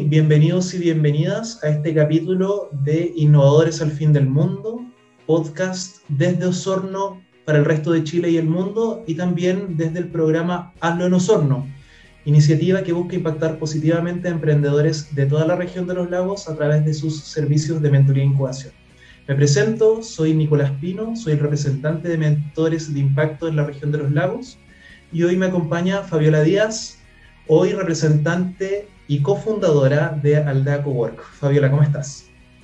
bienvenidos y bienvenidas a este capítulo de Innovadores al Fin del Mundo, podcast desde Osorno para el resto de Chile y el mundo, y también desde el programa Hazlo en Osorno, iniciativa que busca impactar positivamente a emprendedores de toda la región de los lagos a través de sus servicios de mentoría e incubación. Me presento, soy Nicolás Pino, soy el representante de Mentores de Impacto en la región de los lagos, y hoy me acompaña Fabiola Díaz, hoy representante y cofundadora de Aldea Cowork. Fabiola, ¿cómo estás?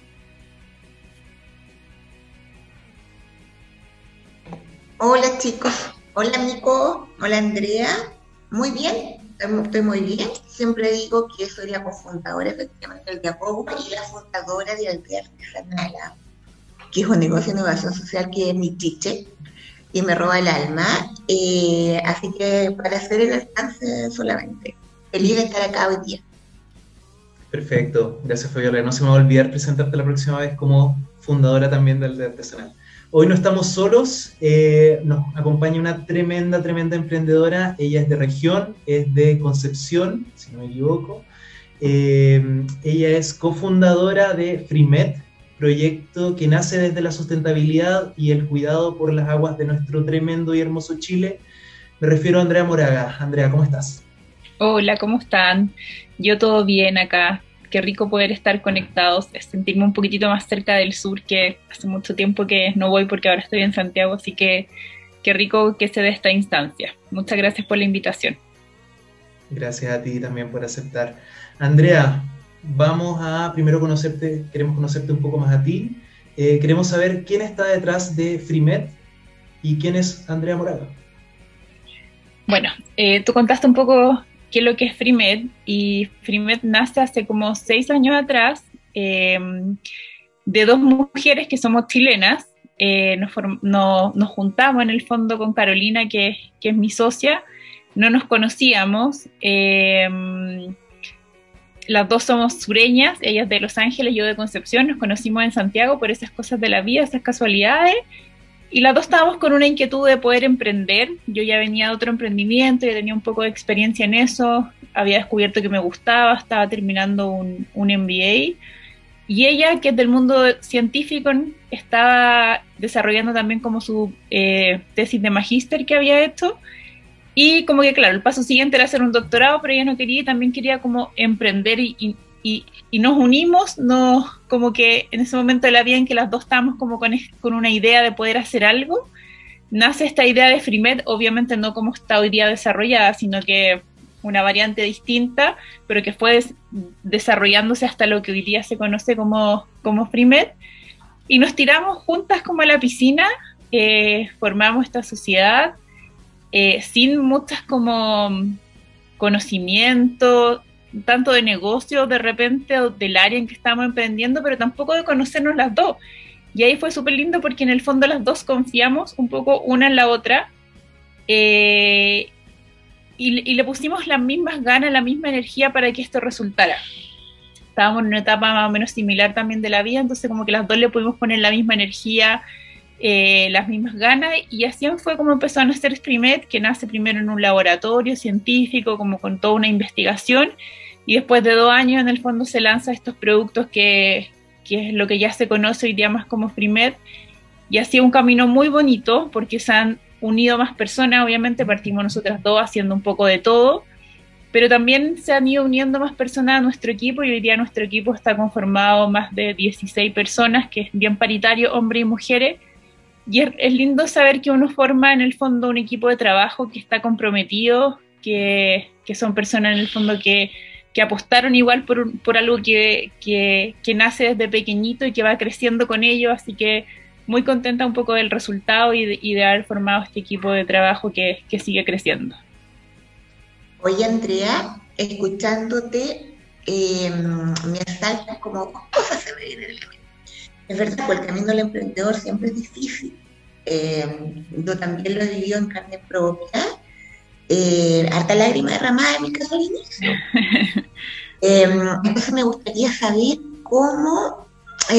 Hola chicos, hola Nico, hola Andrea, muy bien, estoy muy bien. Siempre digo que soy la cofundadora efectivamente de Aldea Cowork y la fundadora de Aldea Artesanal, que es un negocio de innovación social que es mi chiche y me roba el alma, así que para hacer el alcance solamente, feliz de estar acá hoy día. Perfecto, gracias Fabiola. No se me va a olvidar presentarte la próxima vez como fundadora también del Aldea Artesanal. Hoy no estamos solos, nos acompaña una tremenda emprendedora. Ella es de región, es de Concepción, si no me equivoco. Ella es cofundadora de Frimet, proyecto que nace desde la sustentabilidad y el cuidado por las aguas de nuestro tremendo y hermoso Chile. Me refiero a Andrea Moraga. Andrea, ¿cómo estás? Hola, ¿cómo están? Yo todo bien acá. Qué rico poder estar conectados, sentirme un poquitito más cerca del sur, que hace mucho tiempo que no voy porque ahora estoy en Santiago, así que qué rico que se dé esta instancia. Muchas gracias por la invitación. Gracias a ti también por aceptar. Andrea, vamos a primero queremos conocerte un poco más a ti. Queremos saber quién está detrás de Frimet y quién es Andrea Moraga. Bueno, tú contaste un poco qué es lo que es Frimet, y Frimet nace hace como 6 años atrás, de dos mujeres que somos chilenas. Nos juntamos en el fondo con Carolina, que es mi socia. No nos conocíamos, las dos somos sureñas, ella es de Los Ángeles, yo de Concepción. Nos conocimos en Santiago por esas cosas de la vida, esas casualidades. Y las dos estábamos con una inquietud de poder emprender. Yo ya venía de otro emprendimiento, ya tenía un poco de experiencia en eso, había descubierto que me gustaba, estaba terminando un MBA. Y ella, que es del mundo científico, estaba desarrollando también como su tesis de magíster que había hecho. Y como que claro, el paso siguiente era hacer un doctorado, pero ella no quería, y también quería como emprender, y nos unimos, como que en ese momento de la vida en que las dos estábamos como con una idea de poder hacer algo, nace esta idea de Frimet, obviamente no como está hoy día desarrollada, sino que una variante distinta, pero que fue desarrollándose hasta lo que hoy día se conoce como Frimet, y nos tiramos juntas como a la piscina, formamos esta sociedad, sin muchas como conocimiento, tanto de negocio de repente, o del área en que estábamos emprendiendo, pero tampoco de conocernos las dos. Y ahí fue súper lindo porque en el fondo las dos confiamos un poco una en la otra, y le pusimos las mismas ganas, la misma energía para que esto resultara. Estábamos en una etapa más o menos similar también de la vida, entonces como que las dos le pudimos poner la misma energía, las mismas ganas, y así fue como empezó a nacer Frimet, que nace primero en un laboratorio científico, como con toda una investigación, y después de 2 años en el fondo se lanza estos productos que es lo que ya se conoce hoy día más como Frimet, y ha sido un camino muy bonito porque se han unido más personas. Obviamente partimos nosotras dos haciendo un poco de todo, pero también se han ido uniendo más personas a nuestro equipo, y hoy día nuestro equipo está conformado más de 16 personas, que es bien paritario, hombres y mujeres. Y es lindo saber que uno forma en el fondo un equipo de trabajo que está comprometido, que son personas en el fondo que apostaron igual por algo que nace desde pequeñito y que va creciendo con ellos. Así que muy contenta un poco del resultado y de haber formado este equipo de trabajo que sigue creciendo. Oye Andrea, escuchándote, me asaltan como cosas se me vienen en la mente. Es verdad, pues el camino del emprendedor siempre es difícil. Yo también lo he vivido en carne propia. Harta lágrima derramada en mi caso al inicio. Entonces me gustaría saber cómo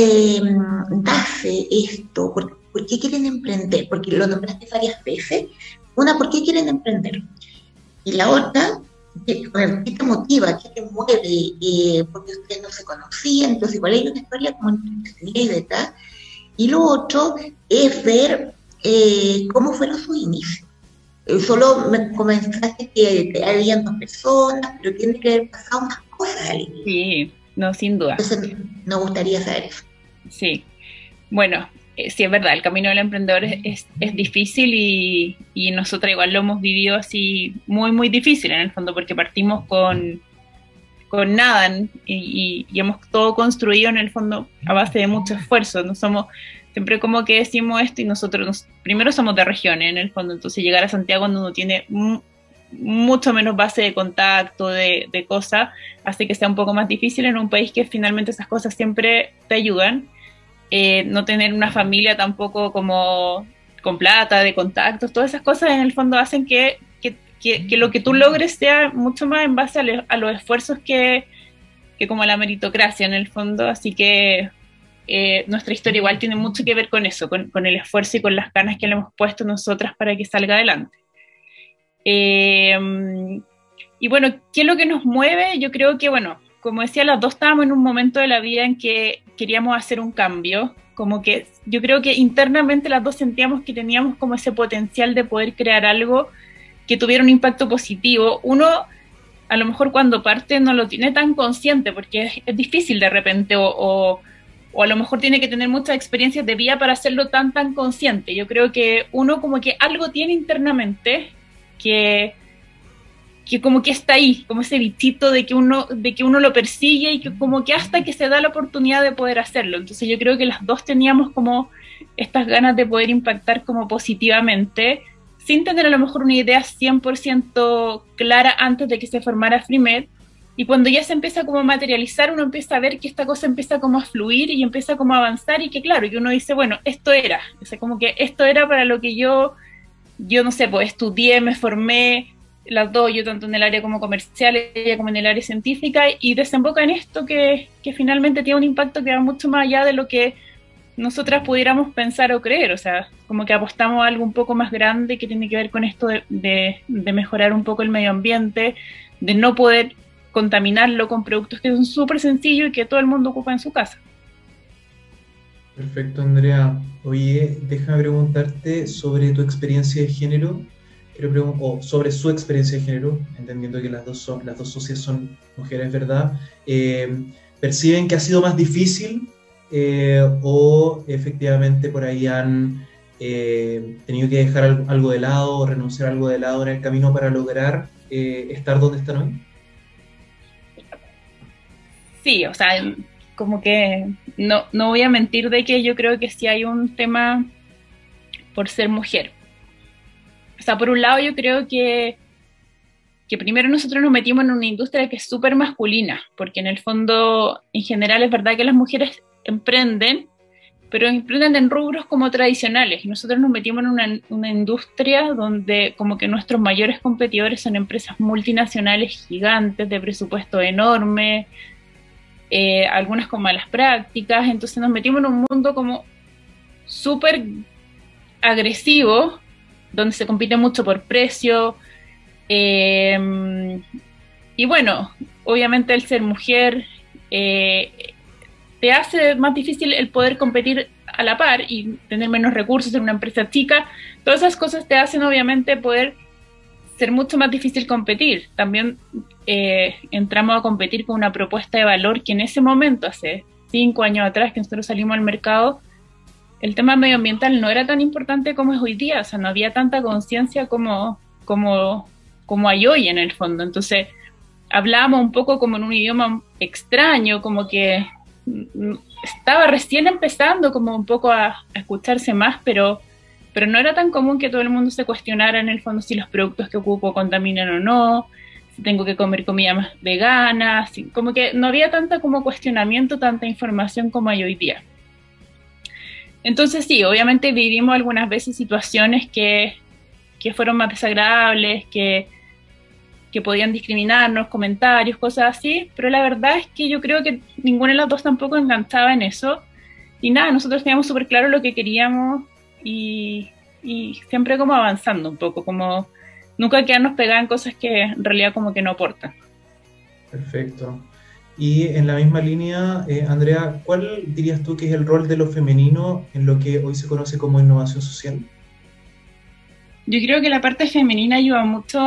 nace esto, por qué quieren emprender, porque lo nombraste varias veces. Una, ¿por qué quieren emprender? Y la otra, ¿Qué te motiva? ¿Qué te mueve? Porque ustedes no se conocían, entonces igual hay una historia como entretenida y detrás. Y lo otro es ver cómo fueron sus inicios. Solo me comentaste que habían 2 personas, pero tiene que haber pasado más cosas al inicio. Sí, no, sin duda. Entonces, nos gustaría saber eso. Sí, bueno, sí es verdad, el camino del emprendedor es difícil y nosotros igual lo hemos vivido así muy, muy difícil en el fondo, porque partimos con nada y hemos todo construido en el fondo a base de mucho esfuerzo. No somos, siempre como que decimos esto y nosotros primero somos de regiones en el fondo, entonces llegar a Santiago cuando uno tiene mucho menos base de contacto, de cosas, hace que sea un poco más difícil en un país que finalmente esas cosas siempre te ayudan. No tener una familia tampoco como con plata, de contactos, todas esas cosas en el fondo hacen que lo que tú logres sea mucho más en base a los esfuerzos que como la meritocracia en el fondo, así que nuestra historia igual tiene mucho que ver con eso, con el esfuerzo y con las ganas que le hemos puesto nosotras para que salga adelante. Y bueno, ¿qué es lo que nos mueve? Yo creo que, bueno, como decía, las dos estábamos en un momento de la vida en que queríamos hacer un cambio, como que yo creo que internamente las dos sentíamos que teníamos como ese potencial de poder crear algo que tuviera un impacto positivo. Uno, a lo mejor cuando parte no lo tiene tan consciente, porque es difícil de repente, o a lo mejor tiene que tener muchas experiencias de vida para hacerlo tan consciente. Yo creo que uno como que algo tiene internamente que como que está ahí, como ese bichito de que uno lo persigue y que como que hasta que se da la oportunidad de poder hacerlo. Entonces yo creo que las dos teníamos como estas ganas de poder impactar como positivamente, sin tener a lo mejor una idea 100% clara antes de que se formara Frimed, y cuando ya se empieza como a materializar, uno empieza a ver que esta cosa empieza como a fluir y empieza como a avanzar, y que claro, que uno dice, bueno, esto era, o sea, como que esto era para lo que yo no sé, pues estudié, me formé, las dos, yo tanto en el área como comercial, ella como en el área científica, y desemboca en esto que finalmente tiene un impacto que va mucho más allá de lo que nosotras pudiéramos pensar o creer. O sea, como que apostamos a algo un poco más grande que tiene que ver con esto de mejorar un poco el medio ambiente, de no poder contaminarlo con productos que son súper sencillos y que todo el mundo ocupa en su casa. Perfecto, Andrea. Oye, déjame preguntarte sobre tu experiencia de género, o sobre su experiencia de género, entendiendo que las dos socias son mujeres, ¿verdad? ¿Perciben que ha sido más difícil o efectivamente por ahí han tenido que dejar algo de lado o renunciar a algo de lado en el camino para lograr estar donde están hoy? Sí, o sea, como que no voy a mentir de que yo creo que sí hay un tema por ser mujer. O sea, por un lado yo creo que primero nosotros nos metimos en una industria que es súper masculina, porque en el fondo, en general, es verdad que las mujeres emprenden, pero emprenden en rubros como tradicionales, y nosotros nos metimos en una industria donde como que nuestros mayores competidores son empresas multinacionales gigantes, de presupuesto enorme, algunas con malas prácticas. Entonces nos metimos en un mundo como súper agresivo, donde se compite mucho por precio, y bueno, obviamente el ser mujer te hace más difícil el poder competir a la par y tener menos recursos en una empresa chica. Todas esas cosas te hacen obviamente poder ser mucho más difícil competir. También entramos a competir con una propuesta de valor que en ese momento, hace 5 años atrás que nosotros salimos al mercado, el tema medioambiental no era tan importante como es hoy día. O sea, no había tanta conciencia como hay hoy en el fondo. Entonces hablábamos un poco como en un idioma extraño, como que estaba recién empezando como un poco a escucharse más, pero no era tan común que todo el mundo se cuestionara en el fondo si los productos que ocupo contaminan o no, si tengo que comer comida más vegana, como que no había tanta como cuestionamiento, tanta información como hay hoy día. Entonces sí, obviamente vivimos algunas veces situaciones que fueron más desagradables, que podían discriminarnos, comentarios, cosas así, pero la verdad es que yo creo que ninguna de las dos tampoco enganchaba en eso, y nada, nosotros teníamos súper claro lo que queríamos y siempre como avanzando un poco, como nunca quedarnos pegadas en cosas que en realidad como que no aportan. Perfecto. Y en la misma línea, Andrea, ¿cuál dirías tú que es el rol de lo femenino en lo que hoy se conoce como innovación social? Yo creo que la parte femenina ayuda mucho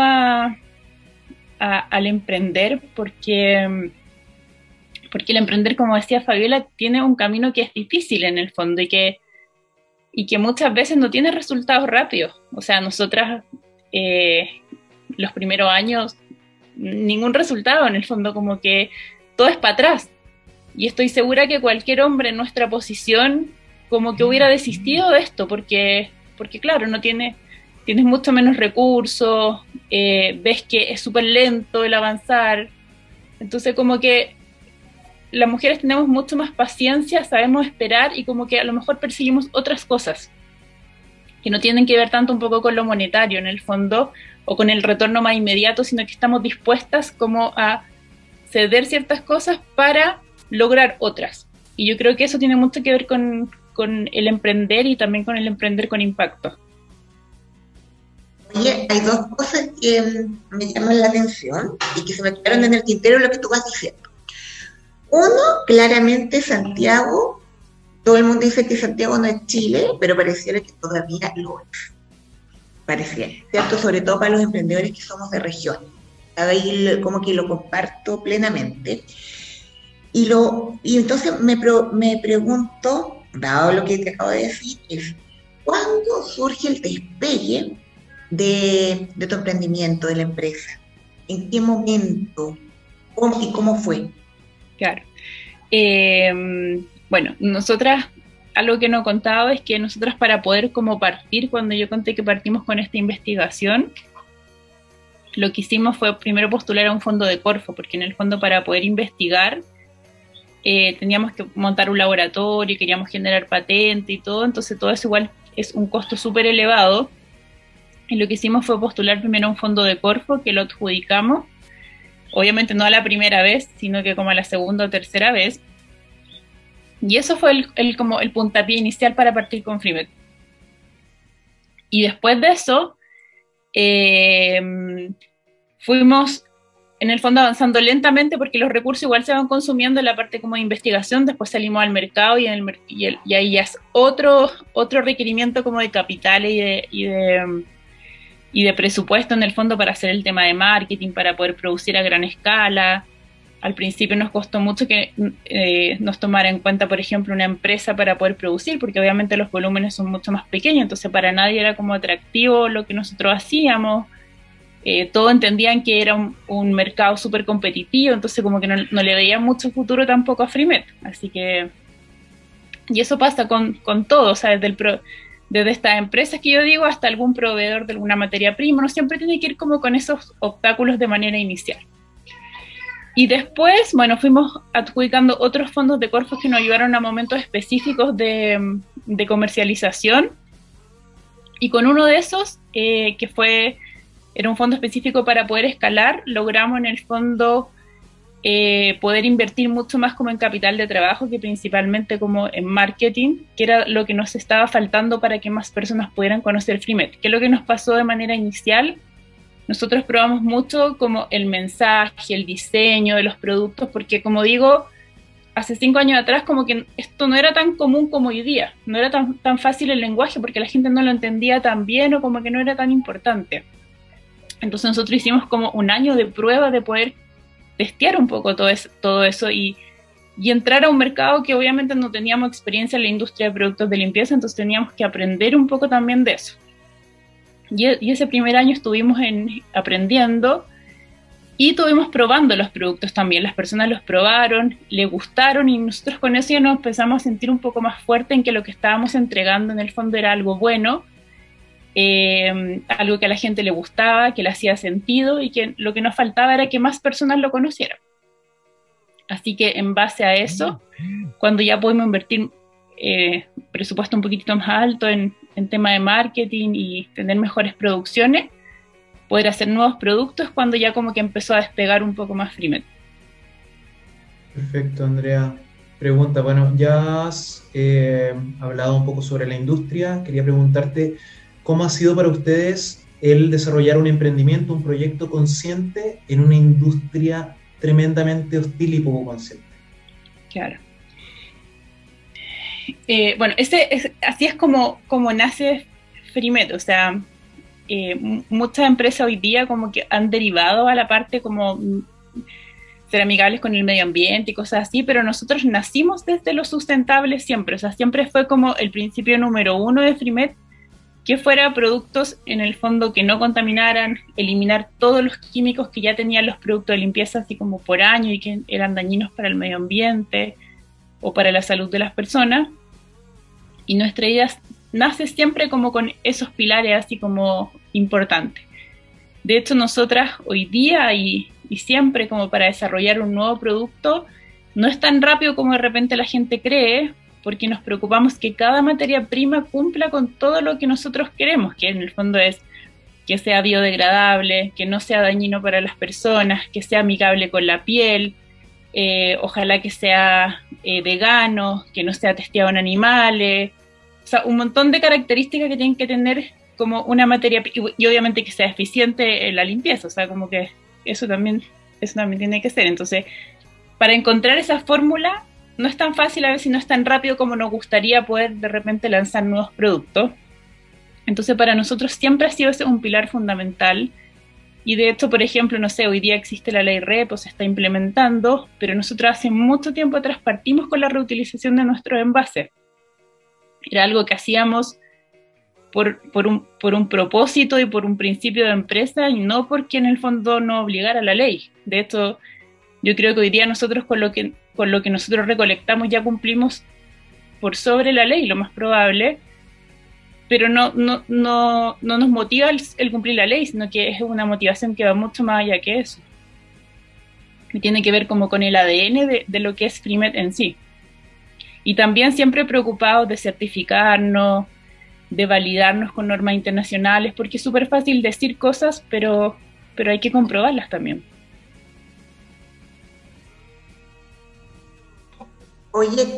al emprender, porque el emprender, como decía Fabiola, tiene un camino que es difícil en el fondo y que muchas veces no tiene resultados rápidos. O sea, nosotras los primeros años, ningún resultado en el fondo, como que todo es para atrás. Y estoy segura que cualquier hombre en nuestra posición como que hubiera desistido de esto, porque claro, tienes mucho menos recursos, ves que es súper lento el avanzar. Entonces como que las mujeres tenemos mucho más paciencia, sabemos esperar y como que a lo mejor perseguimos otras cosas que no tienen que ver tanto un poco con lo monetario en el fondo o con el retorno más inmediato, sino que estamos dispuestas como a ceder ciertas cosas para lograr otras. Y yo creo que eso tiene mucho que ver con el emprender y también con el emprender con impacto. Oye, hay dos cosas que me llaman la atención y que se me quedaron en el tintero de lo que tú vas diciendo. Uno, claramente Santiago, todo el mundo dice que Santiago no es Chile, pero pareciera que todavía lo es. Pareciera, ¿cierto? Sobre todo para los emprendedores que somos de región. Ahí como que lo comparto plenamente. Y entonces me pregunto, dado lo que te acabo de decir, es ¿cuándo surge el despegue de tu emprendimiento, de la empresa? ¿En qué momento? ¿Cómo fue? Claro. Bueno, nosotras, algo que no he contado es que nosotras para poder como partir, cuando yo conté que partimos con esta investigación, lo que hicimos fue primero postular a un fondo de Corfo, porque en el fondo para poder investigar teníamos que montar un laboratorio, queríamos generar patente y todo, entonces todo eso igual es un costo súper elevado. Y lo que hicimos fue postular primero a un fondo de Corfo, que lo adjudicamos, obviamente no a la primera vez, sino que como a la segunda o tercera vez. Y eso fue como el puntapié inicial para partir con Frimet. Y después de eso, fuimos en el fondo avanzando lentamente porque los recursos igual se van consumiendo en la parte como de investigación, después salimos al mercado y ahí ya es otro requerimiento como de capitales y de presupuesto en el fondo para hacer el tema de marketing, para poder producir a gran escala. Al principio nos costó mucho que nos tomara en cuenta, por ejemplo, una empresa para poder producir, porque obviamente los volúmenes son mucho más pequeños, entonces para nadie era como atractivo lo que nosotros hacíamos. Todos entendían que era un mercado súper competitivo, entonces como que no le veía mucho futuro tampoco a Frimet. Así que, y eso pasa con todo, o sea, desde estas empresas que yo digo hasta algún proveedor de alguna materia prima, uno siempre tiene que ir como con esos obstáculos de manera inicial. Y después, bueno, fuimos adjudicando otros fondos de Corfo que nos ayudaron a momentos específicos de comercialización. Y con uno de esos, era un fondo específico para poder escalar, logramos en el fondo poder invertir mucho más como en capital de trabajo que principalmente como en marketing, que era lo que nos estaba faltando para que más personas pudieran conocer Frimet. ¿Qué es lo que nos pasó de manera inicial? Nosotros probamos mucho como el mensaje, el diseño de los productos, porque como digo, hace 5 años atrás como que esto no era tan común como hoy día, no era tan fácil el lenguaje porque la gente no lo entendía tan bien o como que no era tan importante. Entonces nosotros hicimos como un año de prueba de poder testear un poco todo eso y entrar a un mercado que obviamente no teníamos experiencia en la industria de productos de limpieza, entonces teníamos que aprender un poco también de eso. Y ese primer año estuvimos aprendiendo y estuvimos probando los productos también. Las personas los probaron, les gustaron y nosotros con eso ya nos empezamos a sentir un poco más fuerte en que lo que estábamos entregando en el fondo era algo bueno, algo que a la gente le gustaba, que le hacía sentido y que lo que nos faltaba era que más personas lo conocieran. Así que en base a eso, cuando ya pudimos invertir presupuesto un poquitito más alto en tema de marketing y tener mejores producciones, poder hacer nuevos productos, cuando ya como que empezó a despegar un poco más Frimet. Perfecto, Andrea. Pregunta, bueno, ya has hablado un poco sobre la industria, quería preguntarte, ¿cómo ha sido para ustedes el desarrollar un emprendimiento, un proyecto consciente en una industria tremendamente hostil y poco consciente. Claro. Bueno, así es como nace Frimet, o sea, muchas empresas hoy día como que han derivado a la parte como ser amigables con el medio ambiente y cosas así, pero nosotros nacimos desde lo sustentable siempre, o sea, siempre fue como el principio número uno de Frimet, que fuera productos en el fondo que no contaminaran, eliminar todos los químicos que ya tenían los productos de limpieza así como por año y que eran dañinos para el medio ambiente o para la salud de las personas. Y nuestra idea nace siempre como con esos pilares así como importantes. De hecho, nosotras hoy día y siempre como para desarrollar un nuevo producto, no es tan rápido como de repente la gente cree, porque nos preocupamos que cada materia prima cumpla con todo lo que nosotros queremos, que en el fondo es que sea biodegradable, que no sea dañino para las personas, que sea amigable con la piel, ojalá que sea vegano, que no sea testeado en animales, o sea, un montón de características que tienen que tener como una materia, y obviamente que sea eficiente en la limpieza, o sea, como que eso también tiene que ser. Entonces, para encontrar esa fórmula, no es tan fácil a veces y no es tan rápido como nos gustaría poder de repente lanzar nuevos productos. Entonces para nosotros siempre ha sido ese un pilar fundamental y de hecho, por ejemplo, no sé, hoy día existe la ley REP, se está implementando, pero nosotros hace mucho tiempo atrás partimos con la reutilización de nuestros envases. Era algo que hacíamos por un propósito y por un principio de empresa y no porque en el fondo nos obligara la ley. De hecho, yo creo que hoy día nosotros con lo que nosotros recolectamos ya cumplimos por sobre la ley, lo más probable, pero no nos motiva el cumplir la ley, sino que es una motivación que va mucho más allá que eso. Y tiene que ver como con el ADN de lo que es Frimet en sí. Y también siempre preocupados de certificarnos, de validarnos con normas internacionales, porque es súper fácil decir cosas, pero hay que comprobarlas también. Oye,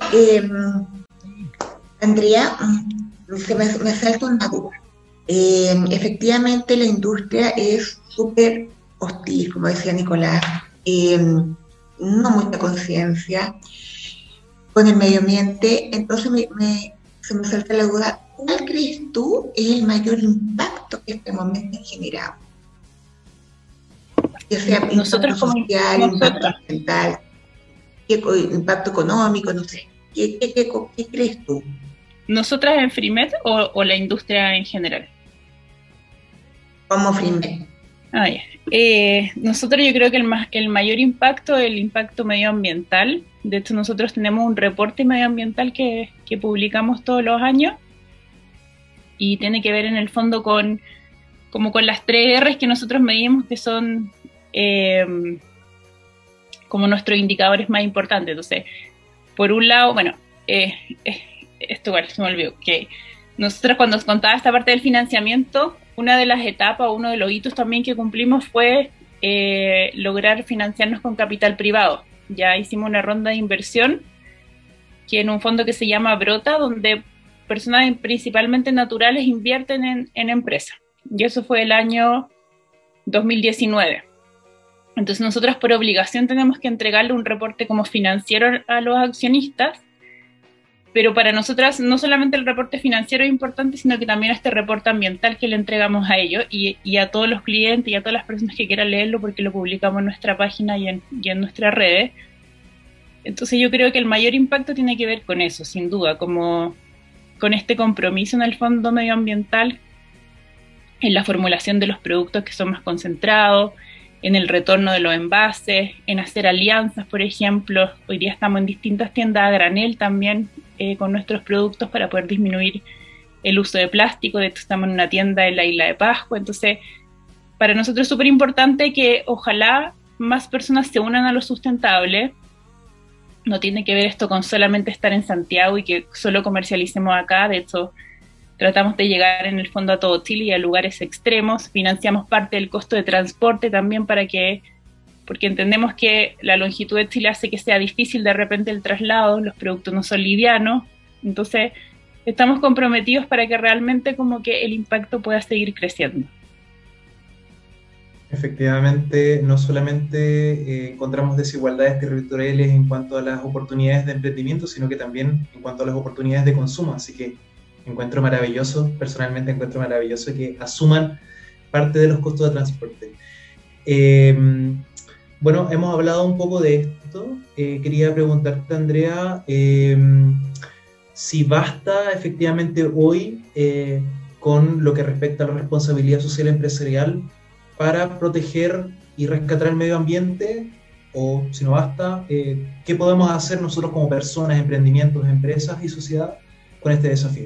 Andrea, me salta una duda. Efectivamente, la industria es súper hostil, como decía Nicolás, no mucha conciencia con el medio ambiente. Entonces se me salta la duda, ¿cuál crees tú es el mayor impacto que este momento ha generado? Ya sea impacto social, impacto ambiental, impacto económico, no sé. ¿Qué crees tú? ¿Nosotras en Frimet o la industria en general? Como Frimet. Nosotros yo creo que el mayor impacto es el impacto medioambiental. De hecho, nosotros tenemos un reporte medioambiental que publicamos todos los años y tiene que ver en el fondo con las 3 R's que nosotros medimos, que son como nuestros indicadores más importantes. Entonces, por un lado, bueno, esto igual se me olvidó, que nosotros cuando os contaba esta parte del financiamiento, una de las etapas, uno de los hitos también que cumplimos fue lograr financiarnos con capital privado. Ya hicimos una ronda de inversión que en un fondo que se llama Brota, donde personas principalmente naturales invierten en empresas. Y eso fue el año 2019. Entonces nosotros por obligación tenemos que entregarle un reporte como financiero a los accionistas, pero para nosotras no solamente el reporte financiero es importante, sino que también este reporte ambiental que le entregamos a ellos y a todos los clientes y a todas las personas que quieran leerlo, porque lo publicamos en nuestra página y en nuestras redes. Entonces yo creo que el mayor impacto tiene que ver con eso, sin duda, como con este compromiso en el fondo medioambiental, en la formulación de los productos que son más concentrados, en el retorno de los envases, en hacer alianzas, por ejemplo. Hoy día estamos en distintas tiendas a granel también con nuestros productos para poder disminuir el uso de plástico. De hecho, estamos en una tienda en la Isla de Pascua. Entonces, para nosotros es súper importante que ojalá más personas se unan a lo sustentable. No tiene que ver esto con solamente estar en Santiago y que solo comercialicemos acá. De hecho, tratamos de llegar en el fondo a todo Chile y a lugares extremos. Financiamos parte del costo de transporte también porque entendemos que la longitud de Chile hace que sea difícil de repente el traslado, los productos no son livianos. Entonces, estamos comprometidos para que realmente como que el impacto pueda seguir creciendo. Efectivamente, no solamente encontramos desigualdades territoriales en cuanto a las oportunidades de emprendimiento, sino que también en cuanto a las oportunidades de consumo. Así que encuentro maravilloso, personalmente encuentro maravilloso que asuman parte de los costos de transporte. Bueno, hemos hablado un poco de esto. Quería preguntarte, Andrea, si basta efectivamente hoy con lo que respecta a la responsabilidad social empresarial para proteger y rescatar el medio ambiente, o si no basta, ¿qué podemos hacer nosotros como personas, emprendimientos, empresas y sociedad con este desafío?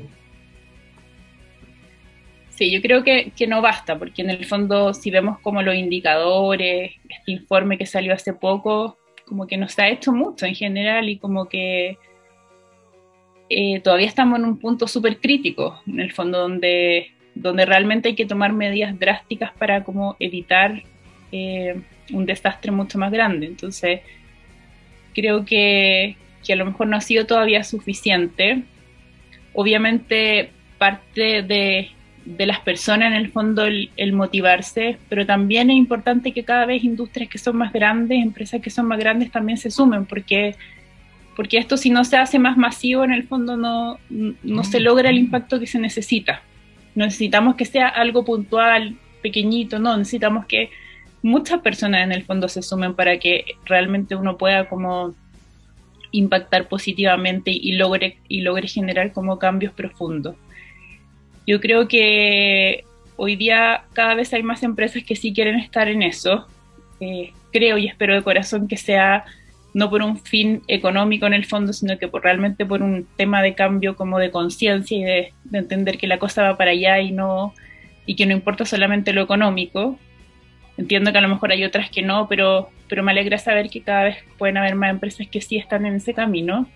Sí, yo creo que no basta, porque en el fondo si vemos como los indicadores, este informe que salió hace poco, como que no se ha hecho mucho en general y como que todavía estamos en un punto súper crítico, en el fondo donde realmente hay que tomar medidas drásticas para como evitar un desastre mucho más grande. Entonces, creo que a lo mejor no ha sido todavía suficiente. Obviamente, parte de las personas en el fondo el motivarse, pero también es importante que cada vez industrias que son más grandes, empresas que son más grandes también se sumen, porque esto si no se hace más masivo en el fondo no se logra el impacto que se necesita. No necesitamos que sea algo puntual, pequeño, no, necesitamos que muchas personas en el fondo se sumen para que realmente uno pueda como impactar positivamente y logre generar como cambios profundos. Yo creo que hoy día cada vez hay más empresas que sí quieren estar en eso. Creo y espero de corazón que sea no por un fin económico en el fondo, sino que realmente por un tema de cambio como de conciencia y de entender que la cosa va para allá y que no importa solamente lo económico. Entiendo que a lo mejor hay otras que no, pero me alegra saber que cada vez pueden haber más empresas que sí están en ese camino.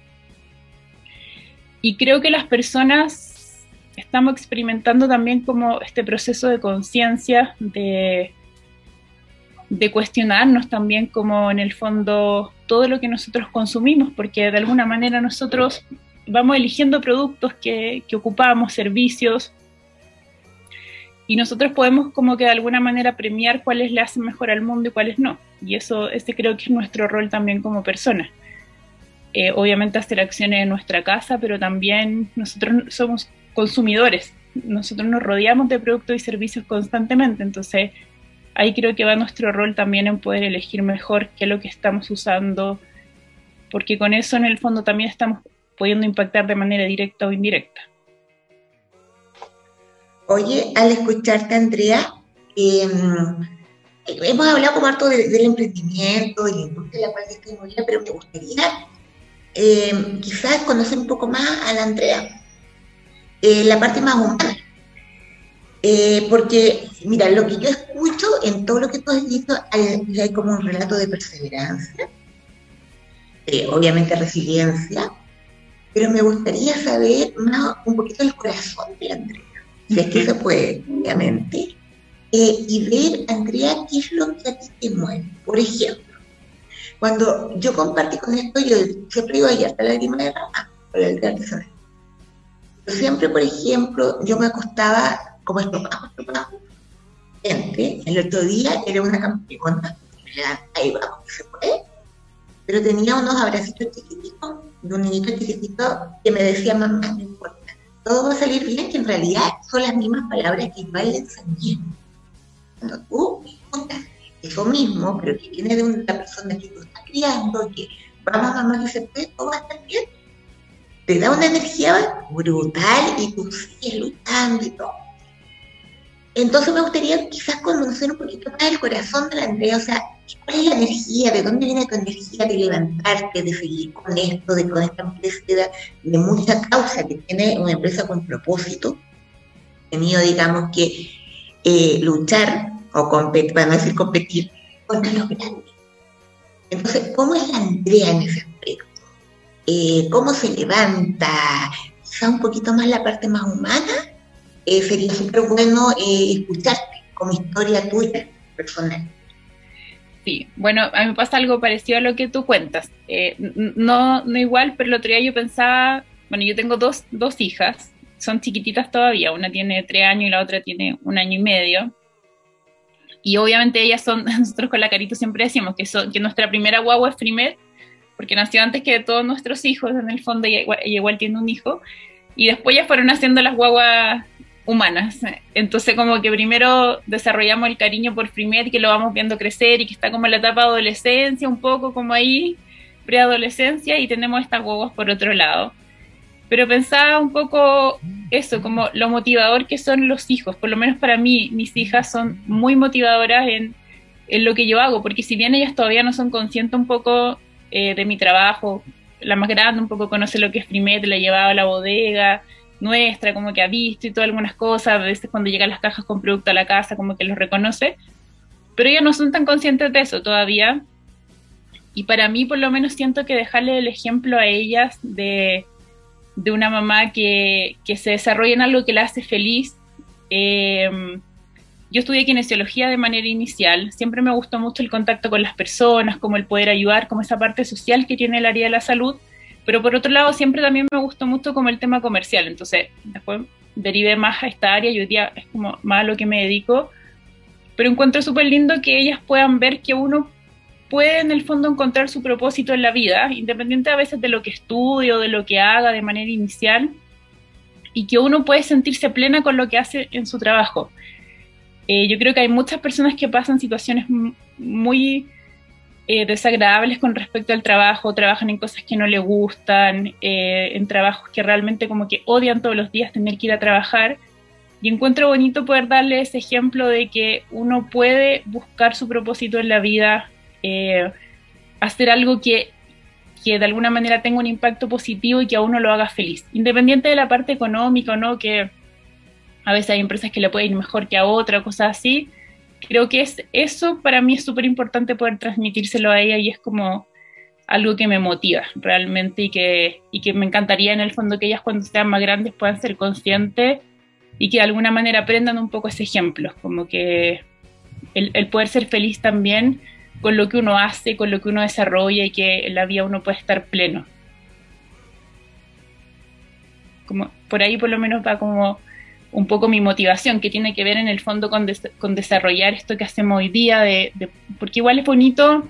Y creo que las personas estamos experimentando también como este proceso de conciencia, de cuestionarnos también como en el fondo todo lo que nosotros consumimos, porque de alguna manera nosotros vamos eligiendo productos que ocupamos, servicios, y nosotros podemos como que de alguna manera premiar cuáles le hacen mejor al mundo y cuáles no. Y ese creo que es nuestro rol también como personas. Obviamente hacer acciones en nuestra casa, pero también nosotros somos consumidores. Nosotros nos rodeamos de productos y servicios constantemente, entonces ahí creo que va nuestro rol también en poder elegir mejor qué es lo que estamos usando, porque con eso en el fondo también estamos pudiendo impactar de manera directa o indirecta. Oye, al escucharte, Andrea, hemos hablado como harto del emprendimiento y la industria de la cual estoy muy bien, pero me gustaría quizás conocer un poco más a la Andrea, la parte más humana. Porque, mira, lo que yo escucho en todo lo que tú has dicho, hay como un relato de perseverancia, obviamente resiliencia, pero me gustaría saber más un poquito el corazón de Andrea, si es que se puede, obviamente, y ver, Andrea, qué es lo que a ti te mueve. Por ejemplo, cuando yo compartí con esto, yo siempre iba allá hasta la lágrima de rama, por el artesanal. Pero siempre, por ejemplo, yo me acostaba como estopado, gente. El otro día era una campeona, ahí vamos, que se puede, pero tenía unos abracitos chiquititos de un niñito chiquitito que me decía: mamá, no importa, todo va a salir bien, que en realidad son las mismas palabras que igual le enseñé. Cuando tú escuchas eso mismo, pero que viene de una persona que tú estás criando, que vamos, mamá, que se puede, todo va a estar bien, te da una energía brutal y tú sigues luchando y todo. Entonces me gustaría quizás conocer un poquito más el corazón de la Andrea, o sea, ¿cuál es la energía? ¿De dónde viene tu energía de levantarte, de seguir con esto, con esta empresa de mucha causa, que tiene una empresa con propósito? He tenido, digamos, que luchar, o competir, para no decir competir, contra los grandes. Entonces, ¿cómo es la Andrea en ese aspecto? ¿Cómo se levanta? Quizás un poquito más la parte más humana. Sería súper bueno escucharte como historia tuya personal. Sí, bueno, a mí me pasa algo parecido a lo que tú cuentas. No igual, pero el otro día yo pensaba, bueno, yo tengo dos hijas, son chiquititas todavía, una tiene 3 años y la otra tiene 1 año y medio. Y obviamente ellas son, nosotros con la Carito siempre decimos que nuestra primera guagua es Frimet, porque nació antes que todos nuestros hijos, en el fondo ella igual tiene un hijo, y después ya fueron haciendo las guaguas humanas. Entonces como que primero desarrollamos el cariño por Frimet, que lo vamos viendo crecer y que está como en la etapa de adolescencia, un poco como ahí, preadolescencia, y tenemos estas guaguas por otro lado. Pero pensaba un poco eso, como lo motivador que son los hijos. Por lo menos para mí, mis hijas son muy motivadoras en lo que yo hago, porque si bien ellas todavía no son conscientes un poco de mi trabajo, la más grande un poco conoce lo que es Frimet, la llevaba a la bodega nuestra, como que ha visto y todas algunas cosas, a veces cuando llegan las cajas con producto a la casa, como que los reconoce, pero ellas no son tan conscientes de eso todavía, y para mí por lo menos siento que dejarle el ejemplo a ellas de una mamá que se desarrolla en algo que la hace feliz. Yo estudié kinesiología de manera inicial, siempre me gustó mucho el contacto con las personas, como el poder ayudar, como esa parte social que tiene el área de la salud, pero por otro lado siempre también me gustó mucho como el tema comercial, entonces después derivé más a esta área y hoy día es como más a lo que me dedico, pero encuentro súper lindo que ellas puedan ver que uno puede en el fondo encontrar su propósito en la vida, independiente a veces de lo que estudie o de lo que haga de manera inicial, y que uno puede sentirse plena con lo que hace en su trabajo. Yo creo que hay muchas personas que pasan situaciones muy desagradables con respecto al trabajo, trabajan en cosas que no les gustan, en trabajos que realmente como que odian todos los días tener que ir a trabajar, y encuentro bonito poder darle ese ejemplo de que uno puede buscar su propósito en la vida, hacer algo que de alguna manera tenga un impacto positivo y que a uno lo haga feliz, independiente de la parte económica o no, que a veces hay empresas que le pueden ir mejor que a otra, cosas así. Creo que eso para mí es súper importante poder transmitírselo a ella, y es como algo que me motiva realmente, y que me encantaría en el fondo que ellas cuando sean más grandes puedan ser conscientes y que de alguna manera aprendan un poco ese ejemplo, como que el poder ser feliz también con lo que uno hace, con lo que uno desarrolla, y que en la vida uno puede estar pleno. Como por ahí por lo menos va como un poco mi motivación, que tiene que ver en el fondo con desarrollar esto que hacemos hoy día, porque igual es bonito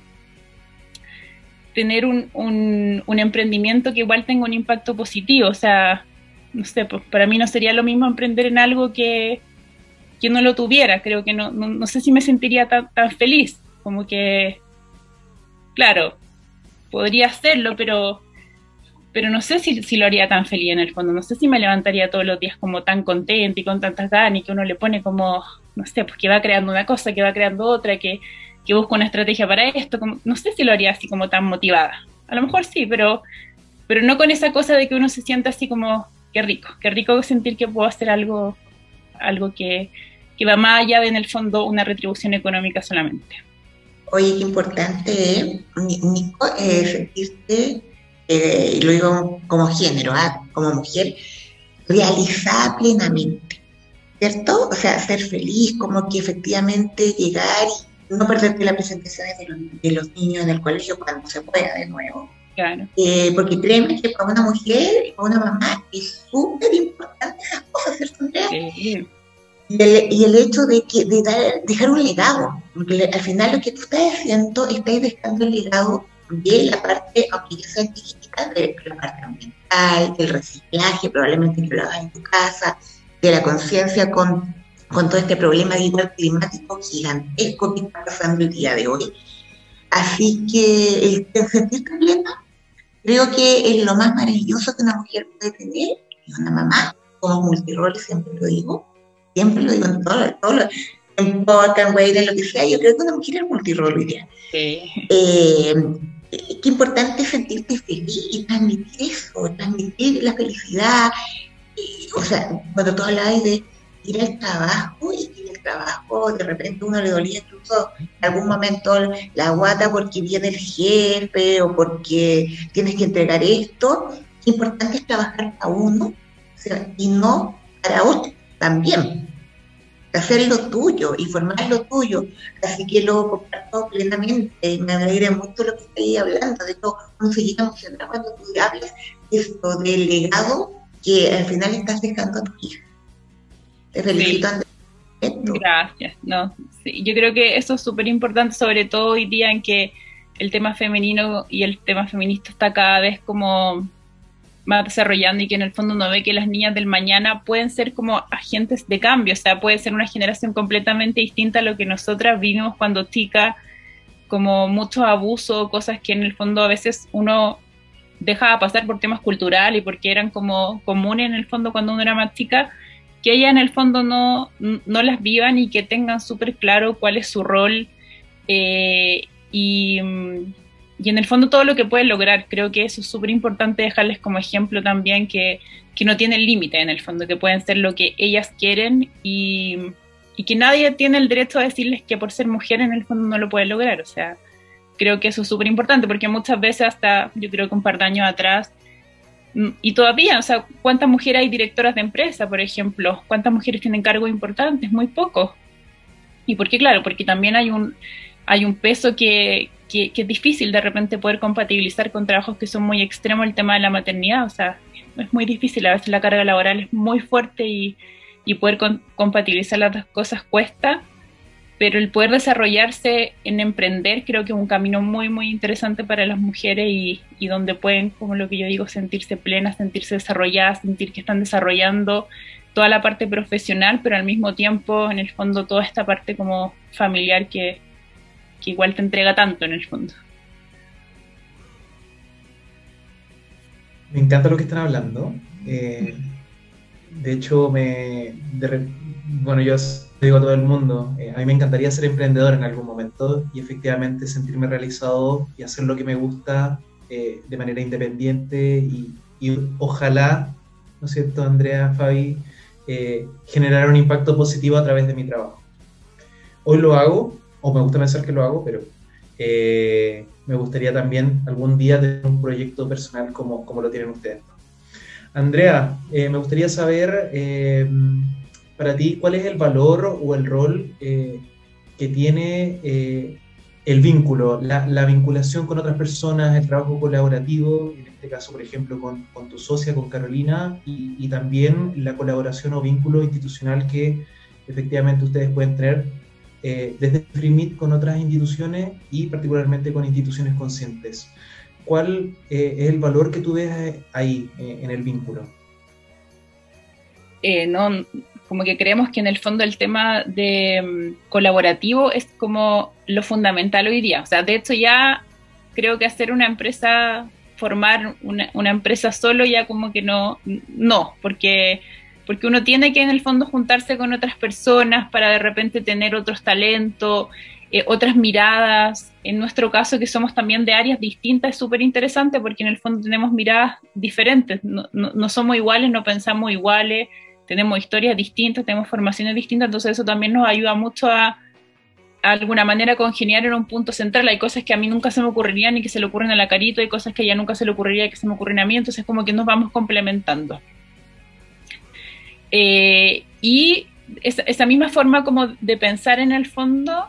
tener un emprendimiento que igual tenga un impacto positivo. O sea, no sé, pues para mí no sería lo mismo emprender en algo que no lo tuviera. Creo que no sé si me sentiría tan feliz, como que, claro, podría hacerlo, pero no sé si lo haría tan feliz en el fondo, no sé si me levantaría todos los días como tan contenta y con tantas ganas, y que uno le pone como, no sé, pues que va creando una cosa, que va creando otra, que busca una estrategia para esto, como, no sé si lo haría así como tan motivada. A lo mejor sí, pero no con esa cosa de que uno se sienta así como, qué rico sentir que puedo hacer algo que va más allá de en el fondo una retribución económica solamente. Oye, qué importante, Nico, sentirte, y lo digo como género, como mujer, realizada plenamente, ¿cierto? O sea, ser feliz, como que efectivamente llegar y no perderte las presentaciones de los niños en el colegio cuando se pueda de nuevo. Claro. Porque créeme que para una mujer y para una mamá es súper importante esas cosas, ¿cierto, Andrea? Sí. Y el hecho de dejar un legado, porque al final lo que tú estás haciendo, estás dejando el legado de la parte, aunque ya sea chiquita, de la parte ambiental, del reciclaje, probablemente que lo hagas en tu casa, de la conciencia con todo este problema de igual climático gigantesco que está pasando el día de hoy. Así que el sentirte plena, creo que es lo más maravilloso que una mujer puede tener, y una mamá, como multiroles, siempre lo digo en todo, en podcast, en lo que sea. Yo creo que una mujer es multirol hoy día. Sí. Qué importante sentirte feliz y transmitir eso, transmitir la felicidad. O sea, cuando tú hablabas de ir al trabajo, y que en el trabajo de repente uno le dolía incluso en algún momento la guata porque viene el jefe o porque tienes que entregar esto, qué importante es trabajar para uno, o sea, y no para otro también. Hacer lo tuyo y formar lo tuyo. Así que lo comparto plenamente. Me alegra mucho lo que estoy hablando. De hecho, uno se llega a emocionar cuando tú hables esto del legado que al final estás dejando a tu hija. Te felicito, Andrea. Gracias. No, sí, yo creo que eso es súper importante, sobre todo hoy día en que el tema femenino y el tema feminista está cada vez como más desarrollando y que en el fondo uno ve que las niñas del mañana pueden ser como agentes de cambio, o sea, puede ser una generación completamente distinta a lo que nosotras vivimos cuando chicas, como mucho abuso, cosas que en el fondo a veces uno dejaba pasar por temas culturales y porque eran como comunes en el fondo cuando uno era más chica, que ellas en el fondo no las vivan y que tengan súper claro cuál es su rol y en el fondo todo lo que pueden lograr. Creo que eso es súper importante dejarles como ejemplo también que no tienen límite en el fondo, que pueden ser lo que ellas quieren y que nadie tiene el derecho a decirles que por ser mujer en el fondo no lo pueden lograr. O sea, creo que eso es súper importante porque muchas veces hasta yo creo que un par de años atrás y todavía, o sea, ¿cuántas mujeres hay directoras de empresa, por ejemplo? ¿Cuántas mujeres tienen cargos importantes? Muy pocos. ¿Y por qué? Claro, porque también hay un peso que es difícil de repente poder compatibilizar con trabajos que son muy extremos, el tema de la maternidad, o sea, es muy difícil, a veces la carga laboral es muy fuerte y poder compatibilizar las dos cosas cuesta, pero el poder desarrollarse en emprender creo que es un camino muy, muy interesante para las mujeres y donde pueden, como lo que yo digo, sentirse plenas, sentirse desarrolladas, sentir que están desarrollando toda la parte profesional, pero al mismo tiempo, en el fondo, toda esta parte como familiar que igual te entrega tanto en el fondo. Me encanta lo que están hablando. De hecho, bueno, yo digo a todo el mundo, a mí me encantaría ser emprendedor en algún momento y efectivamente sentirme realizado y hacer lo que me gusta de manera independiente y ojalá, ¿no es cierto, Andrea, Fabi, generar un impacto positivo a través de mi trabajo. Hoy lo hago, o me gusta pensar que lo hago, pero me gustaría también algún día tener un proyecto personal como lo tienen ustedes. Andrea, me gustaría saber para ti cuál es el valor o el rol que tiene el vínculo, la vinculación con otras personas, el trabajo colaborativo, en este caso, por ejemplo, con tu socia, con Carolina, y también la colaboración o vínculo institucional que efectivamente ustedes pueden tener desde FreeMeet con otras instituciones y particularmente con instituciones conscientes. ¿Cuál es el valor que tú ves ahí en el vínculo? No, como que creemos que en el fondo el tema de colaborativo es como lo fundamental hoy día. O sea, de hecho ya creo que hacer una empresa, formar una empresa solo ya como que no, porque uno tiene que en el fondo juntarse con otras personas para de repente tener otros talentos, otras miradas. En nuestro caso, que somos también de áreas distintas, es súper interesante porque en el fondo tenemos miradas diferentes, no somos iguales, no pensamos iguales, tenemos historias distintas, tenemos formaciones distintas, entonces eso también nos ayuda mucho a alguna manera congeniar en un punto central. Hay cosas que a mí nunca se me ocurrirían y que se le ocurren a la Carito, hay cosas que a ella nunca se le ocurriría y que se me ocurren a mí, entonces como que nos vamos complementando. Y esa misma forma como de pensar en el fondo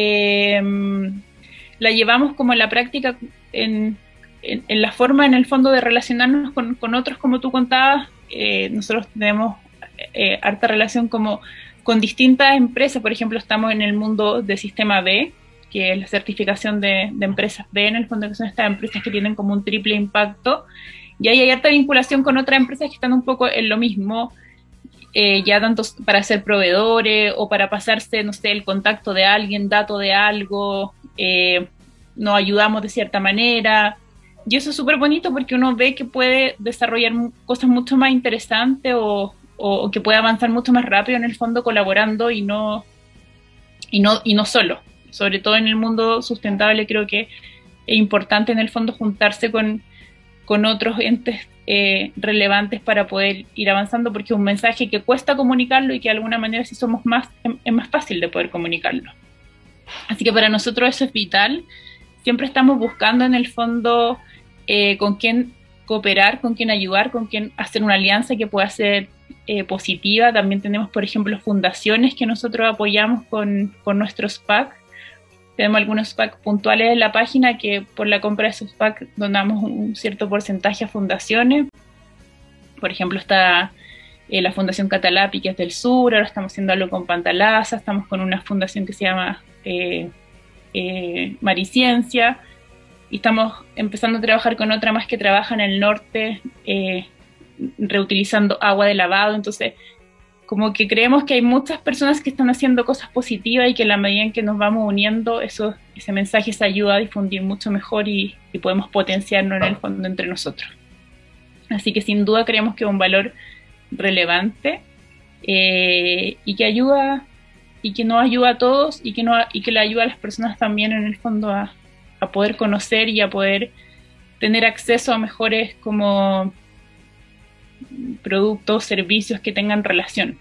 la llevamos como en la práctica en la forma en el fondo de relacionarnos con otros, como tú contabas. Nosotros tenemos harta relación como con distintas empresas. Por ejemplo, estamos en el mundo de Sistema B, que es la certificación de empresas B, en el fondo, que son estas empresas que tienen como un triple impacto, y ahí hay harta vinculación con otras empresas que están un poco en lo mismo, ya tanto para ser proveedores o para pasarse, no sé, el contacto de alguien, dato de algo, nos ayudamos de cierta manera, y eso es súper bonito porque uno ve que puede desarrollar cosas mucho más interesantes o que puede avanzar mucho más rápido en el fondo colaborando y no solo. Sobre todo en el mundo sustentable creo que es importante en el fondo juntarse con otros entes relevantes para poder ir avanzando, porque es un mensaje que cuesta comunicarlo y que de alguna manera si somos más, es más fácil de poder comunicarlo. Así que para nosotros eso es vital. Siempre estamos buscando en el fondo con quién cooperar, con quién ayudar, con quién hacer una alianza que pueda ser positiva. También tenemos, por ejemplo, fundaciones que nosotros apoyamos con nuestros PAC. Tenemos algunos PAC puntuales en la página que por la compra de esos PAC donamos un cierto porcentaje a fundaciones. Por ejemplo, está la Fundación Catalapi, que es del sur, ahora estamos haciendo algo con Pantalaza, estamos con una fundación que se llama Mariciencia, y estamos empezando a trabajar con otra más que trabaja en el norte, reutilizando agua de lavado. Entonces, como que creemos que hay muchas personas que están haciendo cosas positivas y que en la medida en que nos vamos uniendo, ese mensaje se ayuda a difundir mucho mejor y podemos potenciarnos en el fondo entre nosotros. Así que sin duda creemos que es un valor relevante y que ayuda y que nos ayuda a todos y que le ayuda a las personas también en el fondo a poder conocer y a poder tener acceso a mejores como productos, servicios que tengan relación.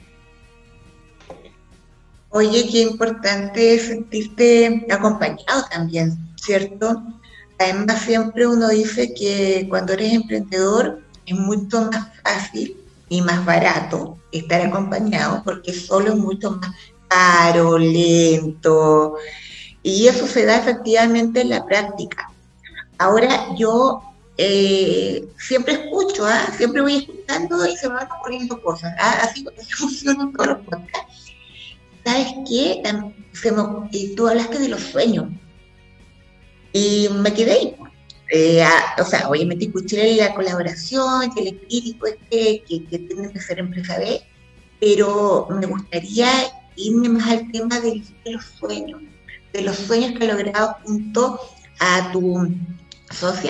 Oye, qué importante sentirte acompañado también, ¿cierto? Además, siempre uno dice que cuando eres emprendedor es mucho más fácil y más barato estar acompañado, porque solo es mucho más caro, lento, y eso se da efectivamente en la práctica. Ahora yo siempre escucho, siempre voy escuchando y se me van ocurriendo cosas, así funcionan todos los podcasts. ¿Sabes qué? Tú hablaste de los sueños y me quedé ahí. O sea, obviamente escuché la colaboración, el espíritu que tienen que ser empresa B, pero me gustaría irme más al tema de los sueños que has logrado junto a tu socia.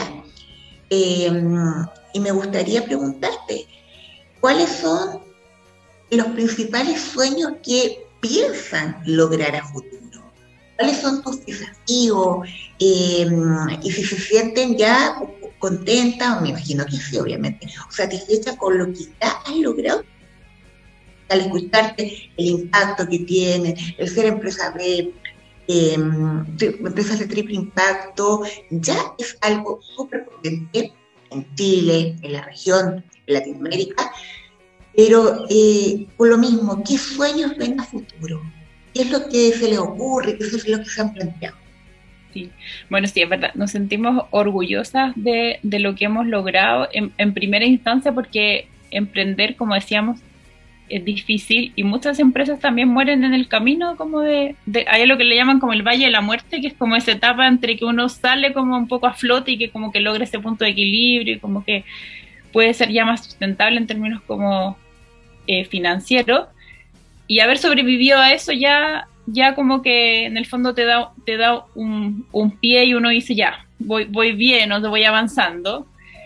Y me gustaría preguntarte, ¿cuáles son los principales sueños que piensan lograr a futuro? ¿Cuáles son tus desafíos? Y si se sienten ya contentas, o me imagino que sí, obviamente, o satisfechas con lo que ya has logrado, al escucharte el impacto que tiene, el ser empresa B, empresas de triple impacto, ya es algo súper potente en Chile, en la región, en Latinoamérica, pero por lo mismo, ¿qué sueños ven a futuro? ¿Qué es lo que se les ocurre? ¿Qué es lo que se han planteado? Sí, bueno, sí, es verdad, nos sentimos orgullosas de lo que hemos logrado en primera instancia, porque emprender, como decíamos, es difícil y muchas empresas también mueren en el camino, como hay lo que le llaman como el Valle de la Muerte, que es como esa etapa entre que uno sale como un poco a flote y que como que logra ese punto de equilibrio y como que puede ser ya más sustentable en términos como financieros, y haber sobrevivido a eso ya como que en el fondo te da un pie y uno dice ya, voy bien, o voy avanzando.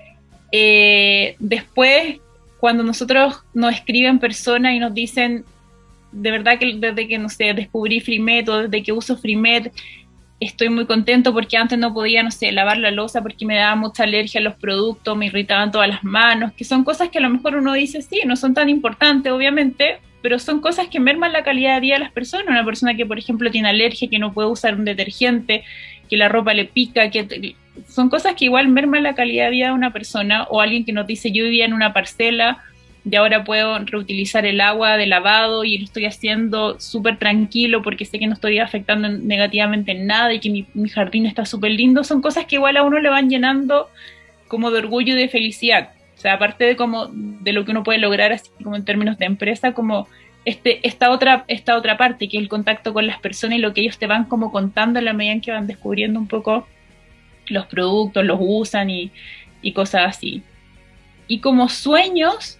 Después, cuando nosotros nos escriben personas y nos dicen, de verdad que desde que, no sé, descubrí Frimet o desde que uso Frimet, estoy muy contento porque antes no podía, no sé, lavar la loza porque me daba mucha alergia a los productos, me irritaban todas las manos, que son cosas que a lo mejor uno dice, sí, no son tan importantes, obviamente, pero son cosas que merman la calidad de vida de las personas. Una persona que, por ejemplo, tiene alergia, que no puede usar un detergente, que la ropa le pica, son cosas que igual merman la calidad de vida de una persona. O alguien que nos dice, yo vivía en una parcela y ahora puedo reutilizar el agua de lavado y lo estoy haciendo súper tranquilo porque sé que no estoy afectando negativamente en nada y que mi jardín está súper lindo. Son cosas que igual a uno le van llenando como de orgullo y de felicidad. O sea, aparte de lo que uno puede lograr así como en términos de empresa, como esta otra parte, que es el contacto con las personas y lo que ellos te van como contando en la medida en que van descubriendo un poco los productos, los usan y cosas así. Y como sueños,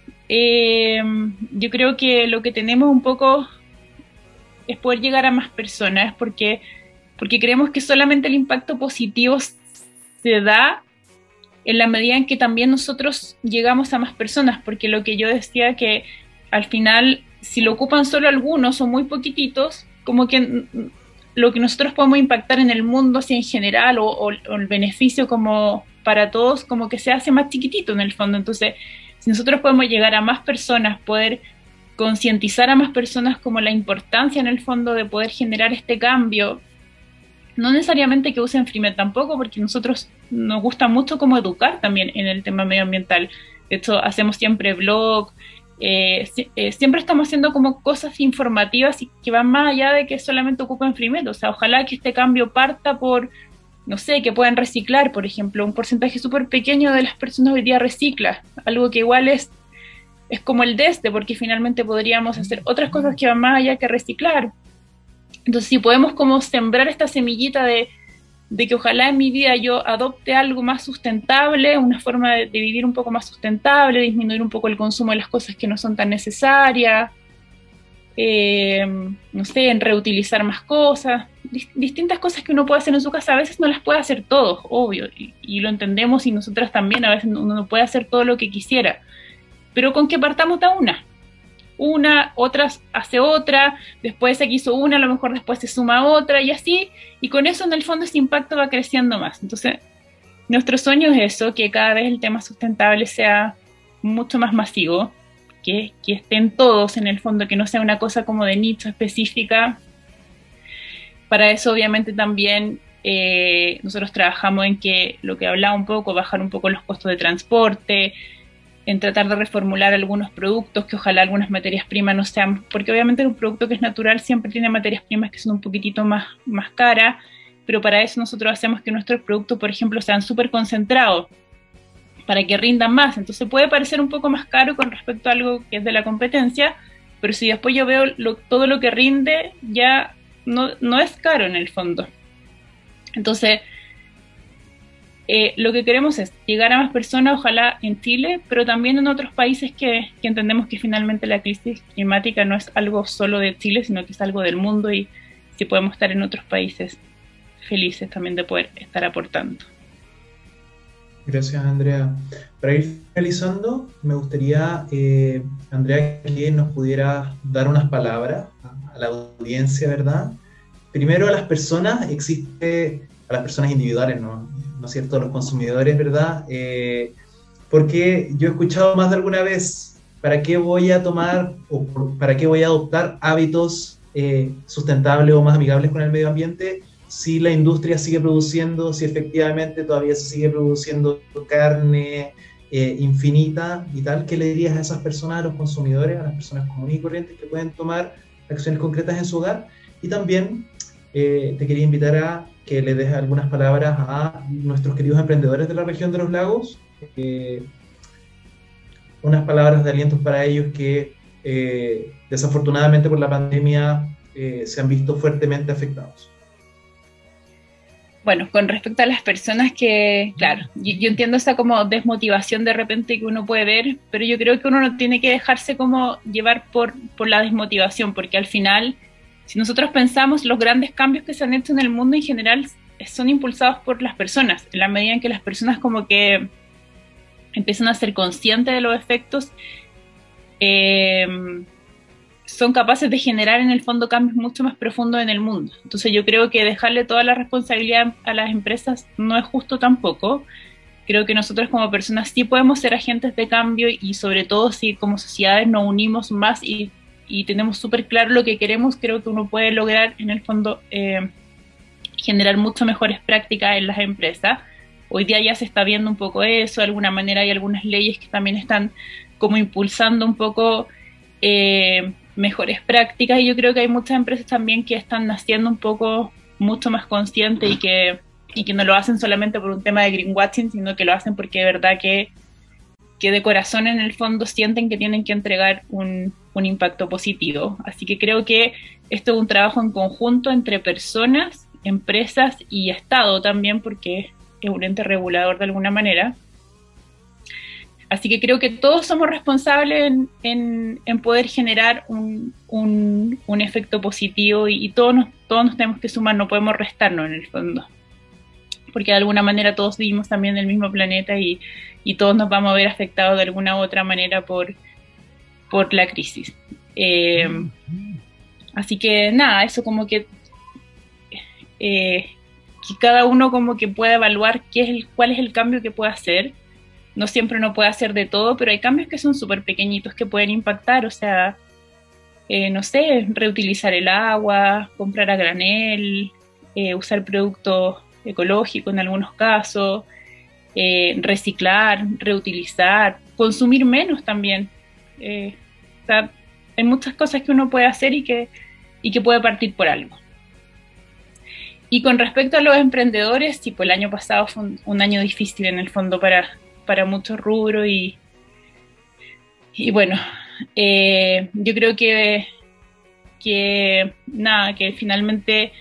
yo creo que lo que tenemos un poco es poder llegar a más personas, porque creemos que solamente el impacto positivo se da en la medida en que también nosotros llegamos a más personas, porque lo que yo decía, que al final, si lo ocupan solo algunos o muy poquititos, como que lo que nosotros podemos impactar en el mundo así en general, o el beneficio como para todos, como que se hace más chiquitito en el fondo. Entonces, si nosotros podemos llegar a más personas, poder concientizar a más personas como la importancia en el fondo de poder generar este cambio, no necesariamente que usen Frimet tampoco, porque nosotros nos gusta mucho como educar también en el tema medioambiental. De hecho, hacemos siempre blog, siempre estamos haciendo como cosas informativas y que van más allá de que solamente ocupen Frimet. O sea, ojalá que este cambio parta por, no sé, que puedan reciclar, por ejemplo, un porcentaje súper pequeño de las personas hoy día recicla, algo que igual es es como el desde, porque finalmente podríamos hacer otras cosas que van más allá que reciclar. Entonces, si podemos como sembrar esta semillita de que ojalá en mi vida yo adopte algo más sustentable, una forma de vivir un poco más sustentable, disminuir un poco el consumo de las cosas que no son tan necesarias, no sé, en reutilizar más cosas, distintas cosas que uno puede hacer en su casa. A veces no las puede hacer todos, obvio, y lo entendemos, y nosotras también, a veces uno no puede hacer todo lo que quisiera, pero con que partamos de una, otras hace otra, después se hizo una, a lo mejor después se suma otra, y así, y con eso en el fondo ese impacto va creciendo más. Entonces, nuestro sueño es eso, que cada vez el tema sustentable sea mucho más masivo, que estén todos en el fondo, que no sea una cosa como de nicho específica. Para eso obviamente también nosotros trabajamos en que, lo que hablaba un poco, bajar un poco los costos de transporte, en tratar de reformular algunos productos, que ojalá algunas materias primas no sean, porque obviamente un producto que es natural siempre tiene materias primas que son un poquitito más caras, pero para eso nosotros hacemos que nuestros productos, por ejemplo, sean súper concentrados, para que rindan más. Entonces puede parecer un poco más caro con respecto a algo que es de la competencia, pero si después yo veo todo lo que rinde, ya no es caro en el fondo. Entonces, lo que queremos es llegar a más personas, ojalá en Chile, pero también en otros países que entendemos que finalmente la crisis climática no es algo solo de Chile, sino que es algo del mundo, y si podemos estar en otros países, felices también de poder estar aportando. Gracias, Andrea. Para ir finalizando, me gustaría, Andrea, que nos pudiera dar unas palabras a la audiencia, ¿verdad? Primero a las personas, a las personas individuales, ¿no es cierto?, a los consumidores, ¿verdad? Porque yo he escuchado más de alguna vez, ¿para qué voy a tomar o para qué voy a adoptar hábitos sustentables o más amigables con el medio ambiente si la industria sigue produciendo, si efectivamente todavía se sigue produciendo carne infinita y tal? ¿Qué le dirías a esas personas, a los consumidores, a las personas comunes y corrientes que pueden tomar acciones concretas en su hogar? Y también te quería invitar a que le des algunas palabras a nuestros queridos emprendedores de la región de los lagos, unas palabras de aliento para ellos que desafortunadamente por la pandemia se han visto fuertemente afectados. Bueno, con respecto a las personas que, claro, yo entiendo esa como desmotivación de repente que uno puede ver, pero yo creo que uno no tiene que dejarse como llevar por la desmotivación, porque al final, si nosotros pensamos, los grandes cambios que se han hecho en el mundo en general son impulsados por las personas, en la medida en que las personas como que empiezan a ser conscientes de los efectos, son capaces de generar en el fondo cambios mucho más profundos en el mundo. Entonces yo creo que dejarle toda la responsabilidad a las empresas no es justo tampoco. Creo que nosotros como personas sí podemos ser agentes de cambio, y sobre todo si como sociedades nos unimos más y tenemos súper claro lo que queremos, creo que uno puede lograr en el fondo generar mucho mejores prácticas en las empresas. Hoy día ya se está viendo un poco eso, de alguna manera hay algunas leyes que también están como impulsando un poco mejores prácticas, y yo creo que hay muchas empresas también que están naciendo un poco mucho más conscientes y que no lo hacen solamente por un tema de greenwashing, sino que lo hacen porque de verdad que de corazón en el fondo sienten que tienen que entregar un impacto positivo. Así que creo que esto es un trabajo en conjunto entre personas, empresas y Estado también, porque es un ente regulador de alguna manera. Así que creo que todos somos responsables en poder generar un efecto positivo, y todos nos tenemos que sumar, no podemos restarnos en el fondo. Porque de alguna manera todos vivimos también en el mismo planeta, y todos nos vamos a ver afectados de alguna u otra manera por la crisis. Así que nada, eso como que cada uno como que pueda evaluar cuál es el cambio que puede hacer. No siempre uno puede hacer de todo, pero hay cambios que son súper pequeñitos que pueden impactar. O sea, no sé, reutilizar el agua, comprar a granel, usar productos ecológicos en algunos casos, reciclar, reutilizar, consumir menos también. O sea, hay muchas cosas que uno puede hacer y que puede partir por algo. Y con respecto a los emprendedores, sí, pues el año pasado fue un año difícil en el fondo para muchos rubros, y Y bueno, yo creo que nada, que finalmente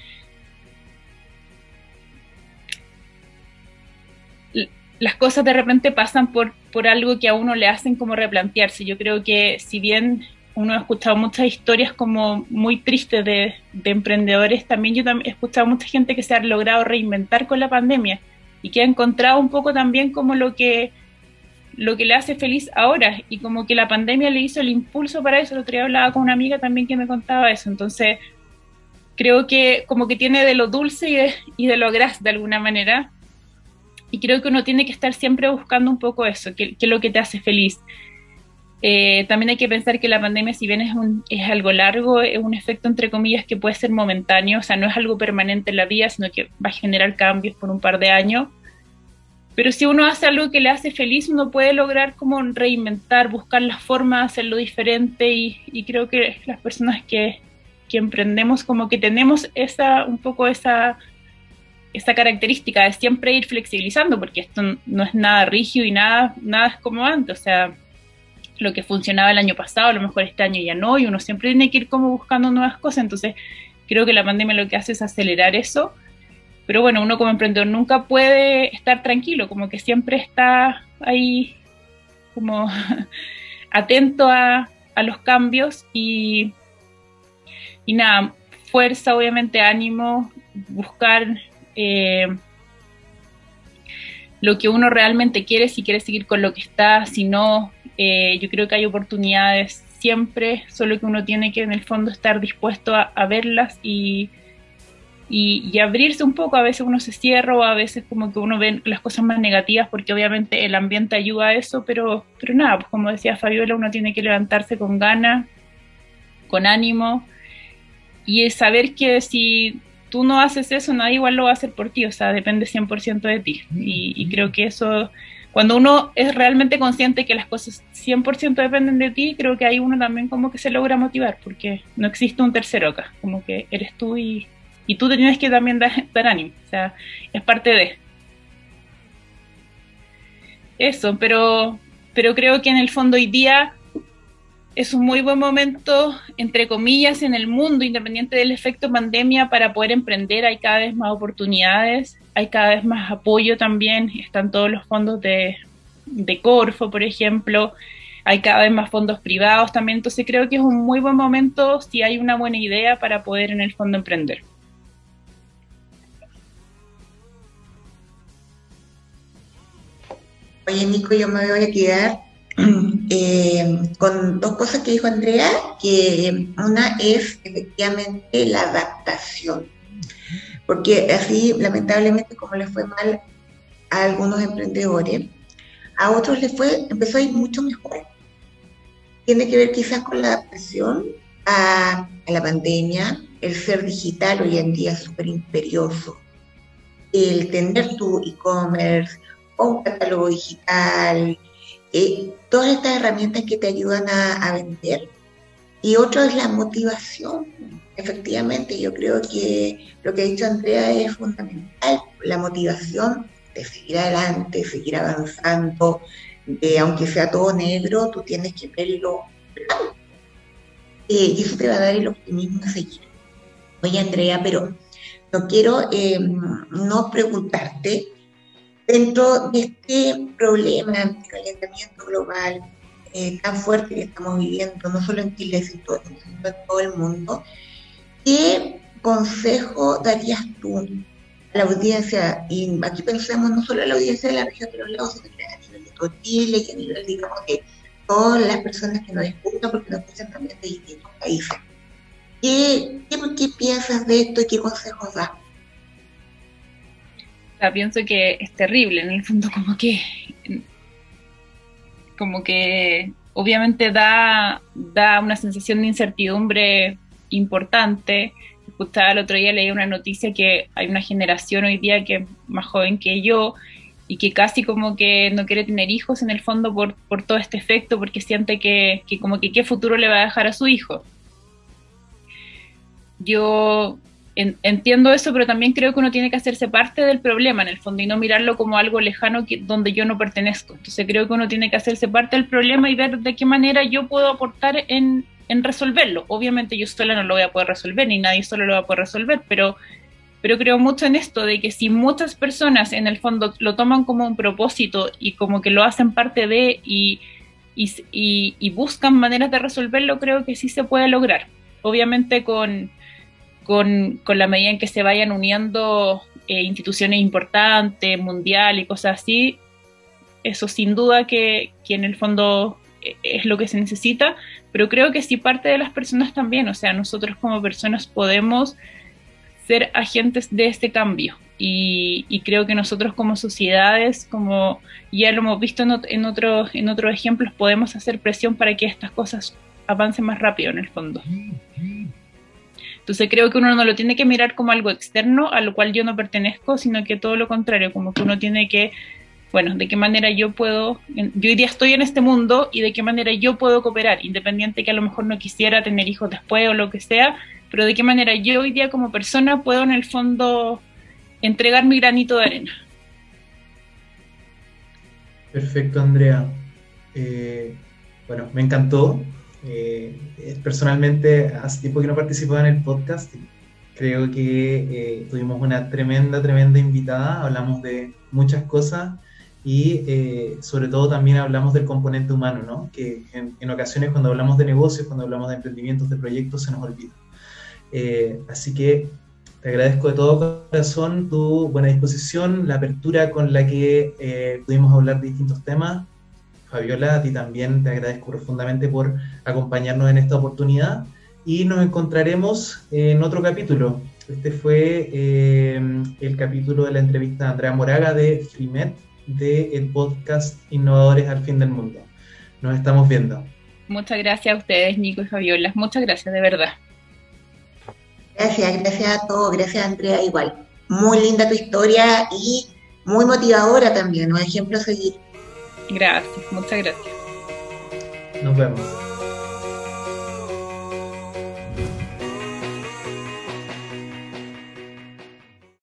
las cosas de repente pasan por algo que a uno le hacen como replantearse. Yo creo que si bien uno ha escuchado muchas historias como muy tristes de emprendedores, también yo he escuchado mucha gente que se ha logrado reinventar con la pandemia y que ha encontrado un poco también como lo que le hace feliz ahora, y como que la pandemia le hizo el impulso para eso. El otro día hablaba con una amiga también que me contaba eso. Entonces creo que como que tiene de lo dulce y de lo gras de alguna manera, y creo que uno tiene que estar siempre buscando un poco eso, que es lo que te hace feliz. También hay que pensar que la pandemia, si bien es algo largo, es un efecto entre comillas que puede ser momentáneo, o sea, no es algo permanente en la vida, sino que va a generar cambios por un par de años. Pero si uno hace algo que le hace feliz, uno puede lograr como reinventar, buscar las formas de hacerlo diferente, y creo que las personas que emprendemos como que tenemos un poco esa característica de siempre ir flexibilizando, porque esto no es nada rígido y nada es como antes. O sea, lo que funcionaba el año pasado, a lo mejor este año ya no, y uno siempre tiene que ir como buscando nuevas cosas. Entonces creo que la pandemia lo que hace es acelerar eso. Pero bueno, uno como emprendedor nunca puede estar tranquilo, como que siempre está ahí como atento a los cambios, y nada, fuerza, obviamente, ánimo, buscar lo que uno realmente quiere, si quiere seguir con lo que está, si no, yo creo que hay oportunidades siempre, solo que uno tiene que en el fondo estar dispuesto a verlas y abrirse un poco. A veces uno se cierra, o a veces como que uno ve las cosas más negativas, porque obviamente el ambiente ayuda a eso, pero nada, pues como decía Fabiola, uno tiene que levantarse con ganas, con ánimo, y es saber que si tú no haces eso, nadie igual lo va a hacer por ti. O sea, depende 100% de ti, y creo que eso, cuando uno es realmente consciente que las cosas 100% dependen de ti, creo que ahí uno también como que se logra motivar, porque no existe un tercero acá, como que eres tú, y tú te tienes que también dar ánimo. O sea, es parte de eso, pero creo que en el fondo hoy día es un muy buen momento, entre comillas, en el mundo, independiente del efecto pandemia, para poder emprender. Hay cada vez más oportunidades, hay cada vez más apoyo también, están todos los fondos de Corfo, por ejemplo, hay cada vez más fondos privados también. Entonces creo que es un muy buen momento, si hay una buena idea, para poder en el fondo emprender. Oye, Nico, yo me voy a quedar con dos cosas que dijo Andrea, que una es efectivamente la adaptación, porque así, lamentablemente, como les fue mal a algunos emprendedores, a otros empezó a ir mucho mejor. Tiene que ver quizás con la adaptación a la pandemia, el ser digital hoy en día es súper imperioso, el tener tu e-commerce o un catálogo digital, todas estas herramientas que te ayudan a vender. Y otro es la motivación. Efectivamente, yo creo que lo que ha dicho Andrea es fundamental, la motivación de seguir adelante, seguir avanzando, aunque sea todo negro, tú tienes que verlo blanco. Y eso te va a dar el optimismo de seguir. Oye, Andrea, pero no quiero no preguntarte, dentro de este problema de calentamiento global tan fuerte que estamos viviendo, no solo en Chile, sino en todo el mundo, ¿qué consejo darías tú a la audiencia? Y aquí pensamos no solo a la audiencia de la región de los lagos, sino que a nivel de todo Chile y a nivel, digamos, de todas las personas que nos escuchan, porque nos escuchan también de distintos países. ¿Qué piensas de esto y qué consejos das? O sea, pienso que es terrible, en el fondo, como que obviamente da una sensación de incertidumbre importante. Escuchaba el otro día, leí una noticia que hay una generación hoy día que es más joven que yo, y que casi como que no quiere tener hijos en el fondo por todo este efecto, porque siente que como que qué futuro le va a dejar a su hijo. Yo entiendo eso, pero también creo que uno tiene que hacerse parte del problema en el fondo y no mirarlo como algo lejano donde yo no pertenezco. Entonces creo que uno tiene que hacerse parte del problema y ver de qué manera yo puedo aportar en resolverlo. Obviamente yo sola no lo voy a poder resolver, ni nadie solo lo va a poder resolver, pero creo mucho en esto de que si muchas personas en el fondo lo toman como un propósito y como que lo hacen parte de y buscan maneras de resolverlo, creo que sí se puede lograr. Obviamente con la medida en que se vayan uniendo instituciones importantes, mundial y cosas así, eso sin duda que en el fondo es lo que se necesita, pero creo que sí parte de las personas también, o sea, nosotros como personas podemos ser agentes de este cambio y creo que nosotros como sociedades, como ya lo hemos visto en otros ejemplos, podemos hacer presión para que estas cosas avancen más rápido en el fondo. Entonces creo que uno no lo tiene que mirar como algo externo a lo cual yo no pertenezco, sino que todo lo contrario, como que uno tiene que, bueno, de qué manera yo hoy día estoy en este mundo y de qué manera yo puedo cooperar, independiente que a lo mejor no quisiera tener hijos después o lo que sea, pero de qué manera yo hoy día como persona puedo en el fondo entregar mi granito de arena. Perfecto, Andrea. Bueno, me encantó. Personalmente, hace tiempo que no participaba en el podcast. Creo que tuvimos una tremenda invitada. Hablamos de muchas cosas y sobre todo también hablamos del componente humano, ¿no? Que en ocasiones cuando hablamos de negocios, cuando hablamos de emprendimientos, de proyectos, se nos olvida. Así que te agradezco de todo corazón tu buena disposición, la apertura con la que pudimos hablar de distintos temas. Fabiola, a ti también te agradezco profundamente por acompañarnos en esta oportunidad y nos encontraremos en otro capítulo. Este fue el capítulo de la entrevista de Andrea Moraga de Freemet, del podcast Innovadores al Fin del Mundo. Nos estamos viendo. Muchas gracias a ustedes, Nico y Fabiola. Muchas gracias, de verdad. Gracias a todos, gracias Andrea, igual. Muy linda tu historia y muy motivadora también, un ejemplo a seguir. Gracias, muchas gracias. Nos vemos.